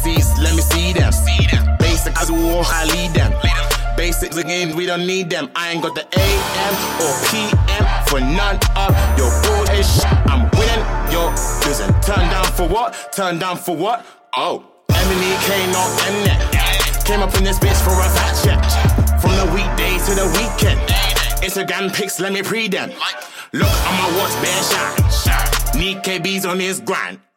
MCs, let me see them. Basic as war, I lead them. Basics again, we don't need them. I ain't got the AM or PM for none of your bullshit. I'm winning, you're losing. Turn down for what? Turn down for what? Oh, M&E-K, not Mnet. Came up in this bitch for a fat check. From the weekday to the weekend. Instagram pics, let me pre them. Look, on my watch, bare shine. Need KBs on his grind.